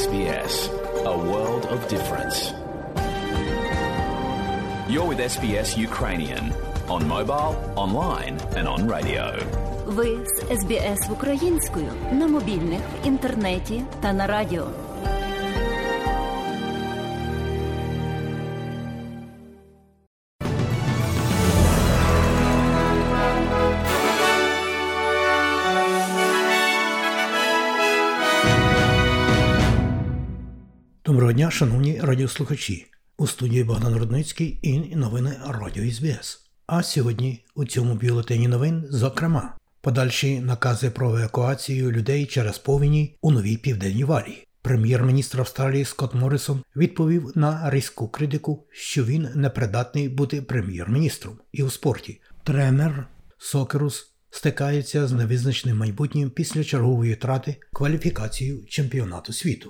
SBS, a world of difference. You're with SBS Ukrainian on mobile, online and on radio. Ви з SBS українською на мобільних, інтернеті та на радіо. Доброго дня, шановні радіослухачі. У студії Богдан Рудницький і новини Радіо СБС. А сьогодні у цьому бюлетені новин, зокрема, подальші накази про евакуацію людей через повені у Новій Південній Валії. Прем'єр-міністр Австралії Скотт Моррисон відповів на різку критику, що він непридатний бути прем'єр-міністром. І у спорті тренер Сокерус стикається з невизначеним майбутнім після чергової втрати кваліфікацію чемпіонату світу.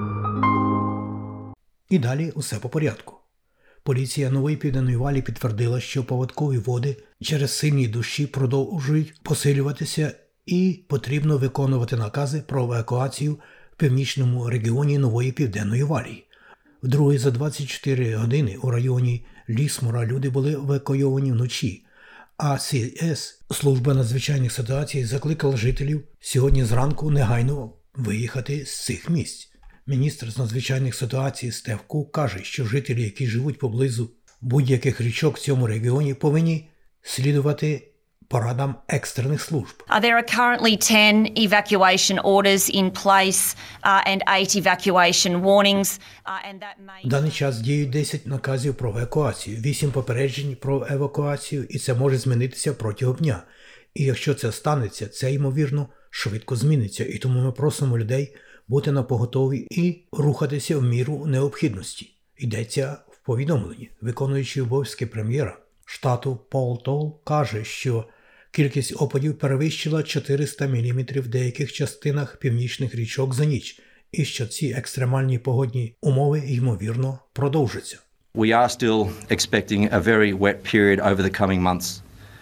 І далі усе по порядку. Поліція Нової Південної Валії підтвердила, що поводкові води через сильні дощі продовжують посилюватися і потрібно виконувати накази про евакуацію в північному регіоні Нової Південної Валії. Вдруге за 24 години у районі Лісмора люди були евакуйовані вночі, а CS, служба надзвичайних ситуацій, закликала жителів сьогодні зранку негайно виїхати з цих місць. Міністр з надзвичайних ситуацій Стев Кук каже, що жителі, які живуть поблизу будь-яких річок в цьому регіоні, повинні слідувати порадам екстрених служб. There are currently 10 evacuation orders in place and 8 evacuation warnings. В даний час діють 10 наказів про евакуацію, 8 попереджень про евакуацію, і це може змінитися протягом дня. І якщо це станеться, це, ймовірно, швидко зміниться. І тому ми просимо людей бути напоготові і рухатися в міру необхідності. Йдеться в повідомленні. Виконуючий обов'язки прем'єра штату Пол Тол каже, що кількість опадів перевищила 400 мм в деяких частинах північних річок за ніч, і що ці екстремальні погодні умови, ймовірно, продовжаться. We are still expecting a very wet period over the coming months.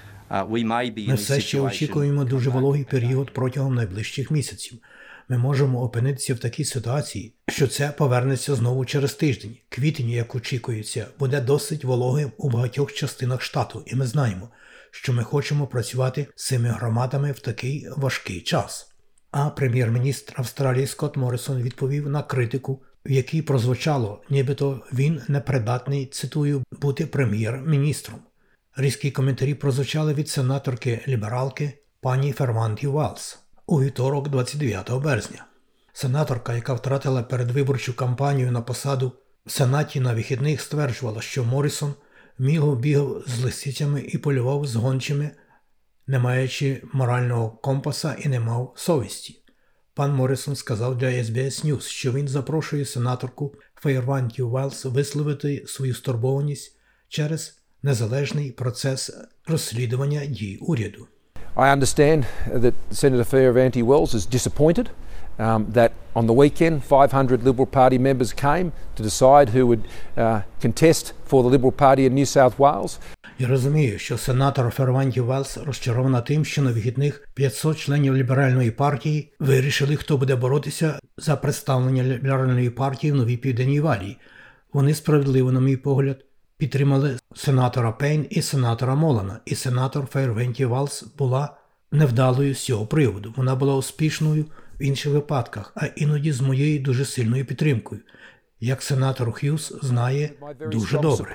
Ми все ще очікуємо дуже вологий період протягом найближчих місяців. Ми можемо опинитися в такій ситуації, що це повернеться знову через тиждень. Квітень, як очікується, буде досить вологим у багатьох частинах штату, і ми знаємо, що ми хочемо працювати з цими громадами в такий важкий час. А прем'єр-міністр Австралії Скотт Моррисон відповів на критику, в якій прозвучало, нібито він непридатний, цитую, бути прем'єр-міністром. Різкі коментарі прозвучали від сенаторки-лібералки пані Ферманті Уелс. У вівторок, 29 березня. Сенаторка, яка втратила передвиборчу кампанію на посаду в Сенаті на вихідних, стверджувала, що Моррисон міго бігав з лисицями і полював з гончими, не маючи морального компаса і не мав совісті. Пан Моррисон сказав для SBS News, що він запрошує сенаторку Фейерванті Уелс висловити свою стурбованість через незалежний процес розслідування дій уряду. I understand that Senator Fierravanti-Wells is disappointed that on the weekend 500 Liberal Party members came to decide who would contest for the Liberal Party in New South Wales. Я розумію, що сенатор Ферванті Велс розчарована тим, що на вихідних 500 членів ліберальної партії вирішили, хто буде боротися за представлення ліберальної партії в Новій Південній Валії. Вони справедливо, на мій погляд, підтримали сенатора Пейн і сенатора Молана, і сенатор Фейерванті Велс була невдалою з цього приводу. Вона була успішною в інших випадках, а іноді з моєю дуже сильною підтримкою, як сенатор Х'юз знає дуже добре.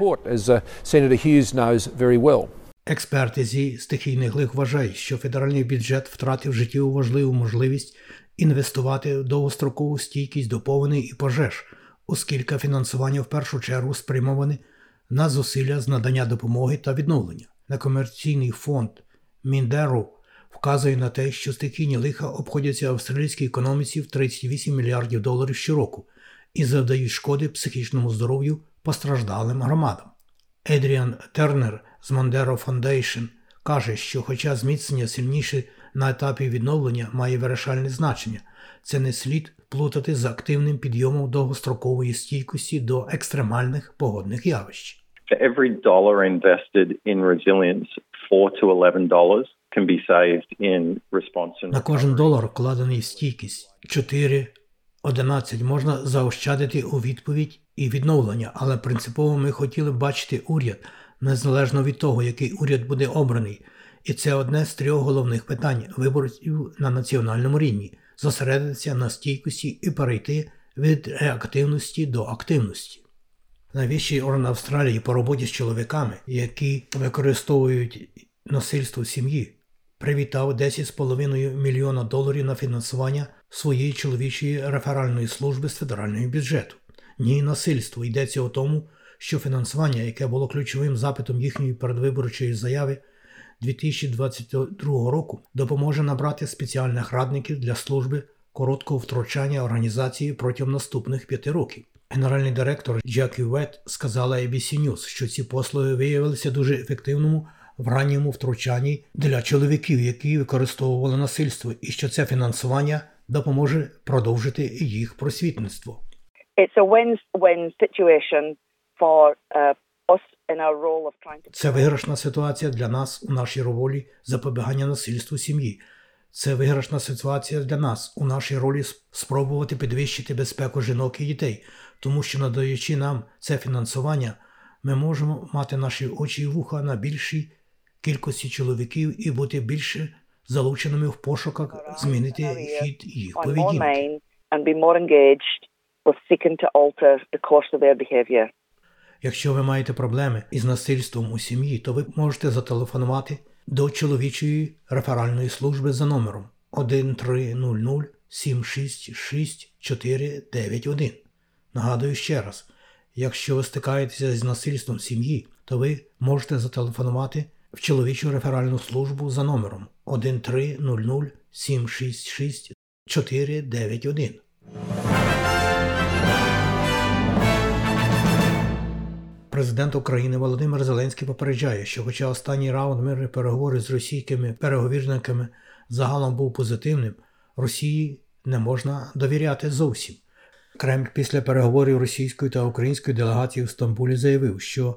Експерти зі стихійних лих вважають, що федеральний бюджет втратив життєво важливу можливість інвестувати в довгострокову стійкість до повеней і пожеж, оскільки фінансування в першу чергу спрямоване на зусилля з надання допомоги та відновлення. Некомерційний фонд Міндеру вказує на те, що стихійні лиха обходяться австралійській економіці в $38 мільярдів щороку і завдають шкоди психічному здоров'ю постраждалим громадам. Едріан Тернер з Mondero Foundation каже, що хоча зміцнення сильніше на етапі відновлення має вирішальне значення, це не слід плутати з активним підйомом довгострокової стійкості до екстремальних погодних явищ. For every dollar invested in resilience, $4 to $11 can be saved in response and recovery. На кожен долар, вкладений в стійкість, 4 11 можна заощадити у відповідь і відновлення, але принципово ми хотіли б бачити уряд, незалежно від того, який уряд буде обраний. І це одне з 3 головних питань виборців на національному рівні – зосередитися на стійкості і перейти від реактивності до активності. Найвищий орган Австралії по роботі з чоловіками, які використовують насильство в сім'ї, привітав $10,5 мільйона на фінансування своєї чоловічої реферальної служби з федерального бюджету. Ні, насильство. Йдеться у тому, що фінансування, яке було ключовим запитом їхньої передвиборчої заяви 2022 року, допоможе набрати спеціальних радників для служби короткого втручання організації протягом наступних 5 років. Генеральний директор Джекі Вет сказала ABC News, що ці послуги виявилися дуже ефективними в ранньому втручанні для чоловіків, які використовували насильство, і що це фінансування допоможе продовжити їх просвітництво. Це виграшна ситуація для нас у нашій ролі запобігання насильству в сім'ї. Це виграшна ситуація для нас у нашій ролі спробувати підвищити безпеку жінок і дітей, тому що, надаючи нам це фінансування, ми можемо мати наші очі і вуха на більшій кількості чоловіків і бути більше залученими в пошуках змінити хід їх поведінки. Якщо ви маєте проблеми із насильством у сім'ї, то ви можете зателефонувати до чоловічої реферальної служби за номером 1-300-766-491. Нагадую ще раз, якщо ви стикаєтеся з насильством в сім'ї, то ви можете зателефонувати в чоловічу реферальну службу за номером 1-300-766-491. Президент України Володимир Зеленський попереджає, що хоча останній раунд мирних переговорів з російськими переговірниками загалом був позитивним, Росії не можна довіряти зовсім. Кремль після переговорів російської та української делегації в Стамбулі заявив, що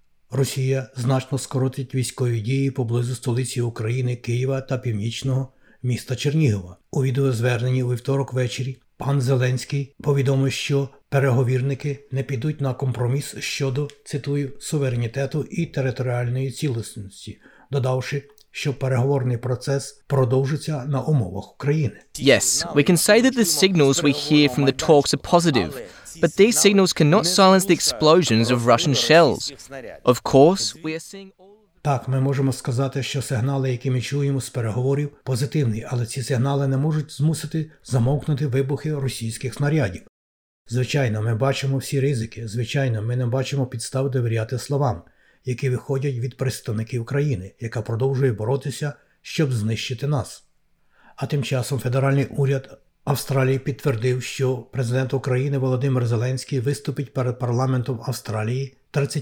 Росія значно скоротить військові дії поблизу столиці України Києва та північного міста Чернігова. У відеозверненні у вівторок ввечері пан Зеленський повідомив, що переговірники не підуть на компроміс щодо, цитую, суверенітету і територіальної цілісності, додавши, що переговорний процес продовжиться на умовах України. Yes, we can say that the signals we hear from the talks are positive, but these signals cannot silence the explosions of Russian shells. Of course, we are seeing all... Так, ми можемо сказати, що сигнали, які ми чуємо з переговорів, позитивні, але ці сигнали не можуть змусити замовкнути вибухи російських снарядів. Звичайно, ми бачимо всі ризики, звичайно, ми не бачимо підстав довіряти словам, які виходять від представників країни, яка продовжує боротися, щоб знищити нас. А тим часом федеральний уряд Австралії підтвердив, що президент України Володимир Зеленський виступить перед парламентом Австралії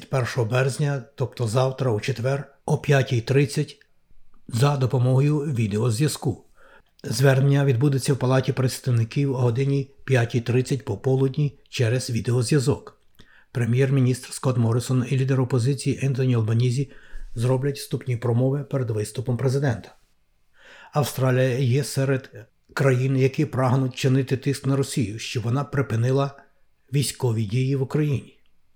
31 березня, тобто завтра у четвер о 5:30 за допомогою відеозв'язку. Звернення відбудеться в Палаті представників о годині 5:30 пополудні через відеозв'язок. Прем'єр-міністр Скотт Моррисон і лідер опозиції Ентоні Албанізі зроблять вступні промови перед виступом президента. Австралія є серед країн, які прагнуть чинити тиск на Росію, щоб вона припинила військові дії в Україні.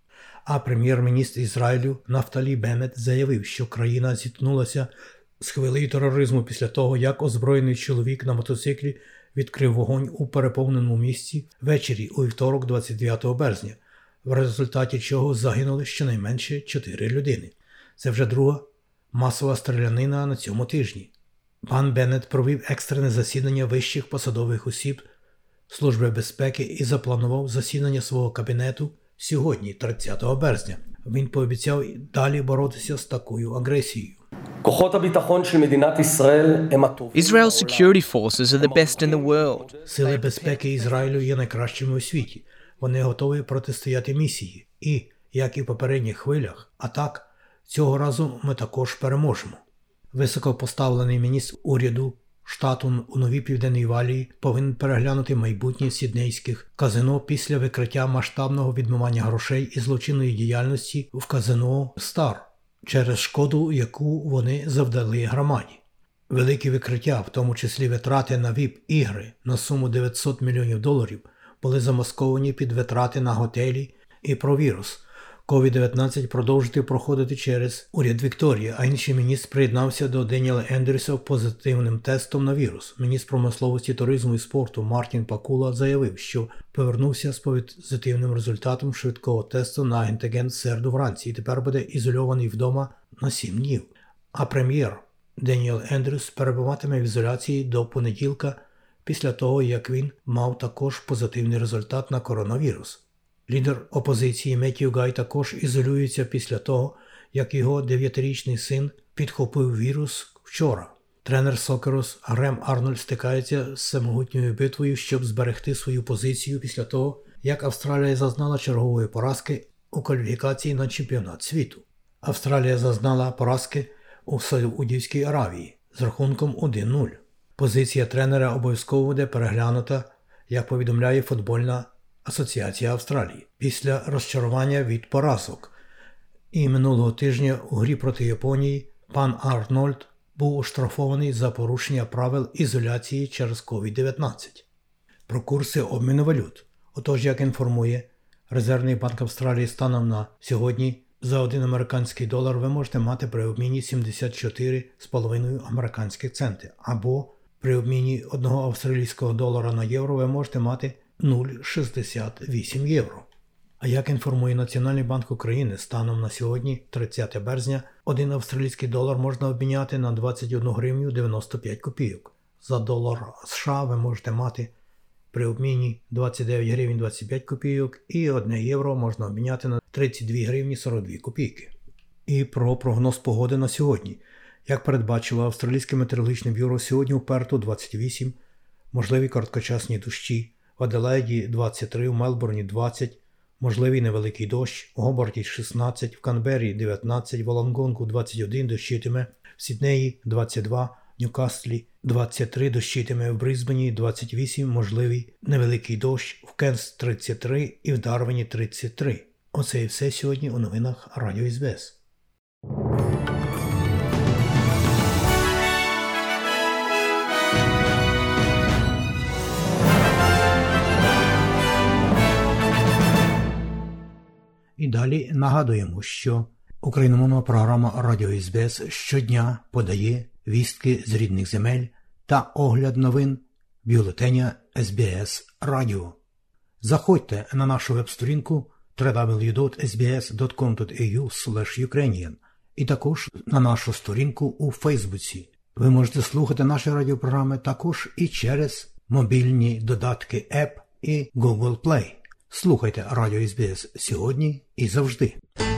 А прем'єр-міністр Ізраїлю Нафталі Беннет заявив, що країна зіткнулася з хвилею тероризму після того, як озброєний чоловік на мотоциклі відкрив вогонь у переповненому місті ввечері у вівторок 29 березня, в результаті чого загинули щонайменше 4 людини. Це вже друга масова стрілянина на цьому тижні. Пан Беннет провів екстрене засідання вищих посадових осіб Служби безпеки і запланував засідання свого кабінету сьогодні, 30 березня. Він пообіцяв далі боротися з такою агресією. Israel's security forces are the best in the world. Сили безпеки Ізраїлю є найкращими у світі. Вони готові протистояти місії. І, як і в попередніх хвилях атак, цього разу ми також переможемо. Високопоставлений міністр уряду штату у Новій Південній Валії повинен переглянути майбутнє сіднейських казино після викриття масштабного відмивання грошей і злочинної діяльності в казино «Стар» через шкоду, яку вони завдали громаді. Великі викриття, в тому числі витрати на ВІП-ігри на суму $900 мільйонів, були замасковані під витрати на готелі і про вірус. COVID-19 продовжити проходити через уряд Вікторії, а інший міністр приєднався до Деніела Ендрюса позитивним тестом на вірус. Міністр промисловості, туризму і спорту Мартін Пакула заявив, що повернувся з позитивним результатом швидкого тесту на антиген в середу вранці і тепер буде ізольований вдома на 7 днів. А прем'єр Деніел Ендрюс перебуватиме в ізоляції до понеділка після того, як він мав також позитивний результат на коронавірус. Лідер опозиції Меттью Гай також ізолюється після того, як його 9-річний син підхопив вірус вчора. Тренер Сокерус Грем Арнольд стикається з самогутньою битвою, щоб зберегти свою позицію після того, як Австралія зазнала чергової поразки у кваліфікації на чемпіонат світу. Австралія зазнала поразки у Саудівській Аравії з рахунком 1-0. Позиція тренера обов'язково буде переглянута, як повідомляє футбольна Асоціація Австралії, після розчарування від поразок. І минулого тижня у грі проти Японії пан Арнольд був оштрафований за порушення правил ізоляції через COVID-19. Про курси обміну валют. Отож, як інформує Резервний банк Австралії, станом на сьогодні за 1 американський долар ви можете мати при обміні 74,5 американських центи, або при обміні 1 австралійського долара на євро ви можете мати 0,68 євро. А як інформує Національний банк України, станом на сьогодні, 30 березня, 1 австралійський долар можна обміняти на 21 гривню 95 копійок. За долар США ви можете мати при обміні 29 гривень 25 копійок і 1 євро можна обміняти на 32 гривні 42 копійки. І про прогноз погоди на сьогодні. Як передбачило Австралійське метеорологічне бюро, сьогодні у Перту 28, можливі короткочасні дощі, в Аделаїді 23, в Мелбурні 20, можливий невеликий дощ, у Гобарті 16, в Канбері 19, в Волонгонгу 21, дощитиме, в Сіднеї 22, в Ньюкаслі 23, дощитиме, в Брисбені 28, можливий невеликий дощ, в Кенс 33 і в Дарвіні 33. Оце і все сьогодні у новинах Радіо СБС. І далі нагадуємо, що україномовна програма Радіо СБС щодня подає вістки з рідних земель та огляд новин бюлетеня СБС Радіо. Заходьте на нашу веб-сторінку www.sbs.com.au/ukrainian і також на нашу сторінку у Фейсбуці. Ви можете слухати наші радіопрограми також і через мобільні додатки App і Google Play. Слухайте Радіо СБС сьогодні і завжди.